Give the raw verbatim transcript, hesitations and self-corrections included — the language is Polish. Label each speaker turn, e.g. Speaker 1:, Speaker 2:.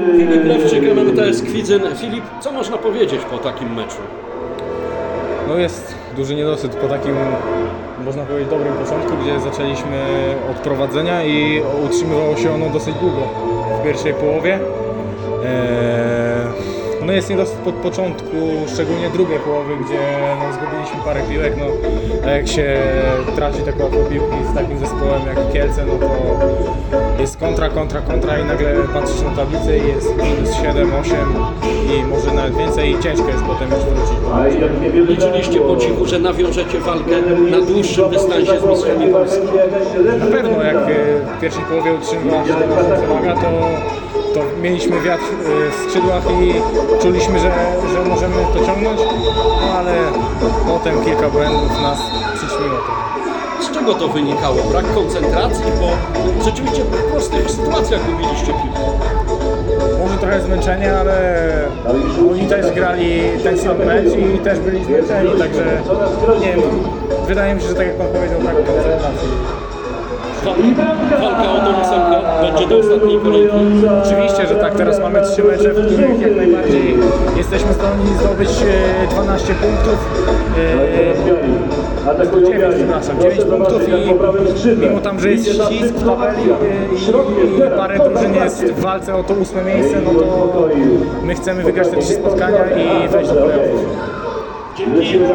Speaker 1: Filip Lewczyk, M M T S Kwidzyn. Filip, co można powiedzieć po takim meczu?
Speaker 2: No jest duży niedosyt po takim, można powiedzieć, dobrym początku, gdzie zaczęliśmy od prowadzenia i utrzymywało się ono dosyć długo w pierwszej połowie. Eee, no jest niedosyt pod początku, szczególnie drugiej połowy, gdzie no, zgubiliśmy parę piłek. No, a jak się traci taką piłki z takim zespołem jak Kielce, no to jest kontra, kontra, kontra i nagle patrzysz na tablicę i jest minus siedem, osiem i może nawet więcej i ciężko jest potem już wrócić.
Speaker 1: Liczyliście po cichu, że nawiążecie walkę na dłuższym dystansie z mistrzami Polski?
Speaker 2: Na pewno, jak w pierwszej połowie utrzymywała się nasza przewaga, to, to mieliśmy wiatr w skrzydłach i czuliśmy, że, że możemy to ciągnąć, no ale potem kilka błędów nas przyćmiło to.
Speaker 1: Z czego to wynikało? Brak koncentracji? Bo rzeczywiście w prostych sytuacjach gubiliście piłkę.
Speaker 2: Może trochę zmęczenie, ale oni też grali ten sam mecz i też byli zmęczeni, także nie wiem, wydaje mi się, że tak jak pan powiedział, brak koncentracji.
Speaker 1: Walka o tą ósemkę będzie do ostatniej kolejki.
Speaker 2: Oczywiście, że tak, teraz mamy trzy mecze, w których jak najbardziej jesteśmy zdolni zdobyć dwanaście punktów. dziewięć, przepraszam, dziewięć punktów i mimo tam, że jest ścisk w tabeli i, i parę drużyn jest w walce o to ósme miejsce, no to my chcemy wygrać te trzy spotkania i wejść do playoffów.
Speaker 1: Dzięki.